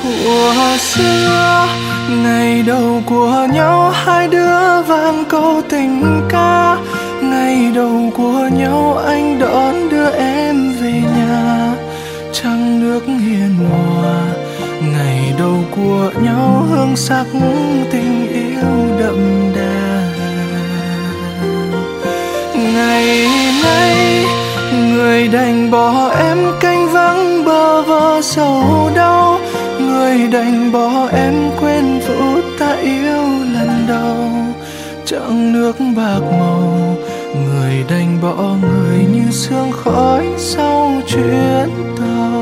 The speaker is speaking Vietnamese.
Thuở xưa ngày đầu của nhau, hai đứa vang câu tình ca. Ngày đầu của nhau anh đón đưa em về nhà, trăng nước hiền hòa. Ngày đầu của nhau hương sắc tình yêu đậm đà. Ngày nay người đành bỏ em canh vắng bơ vơ sầu đau. Người đành bỏ em quên phút ta yêu lần đầu, chặng nước bạc màu. Người đành bỏ người như sương khói sau chuyến tàu.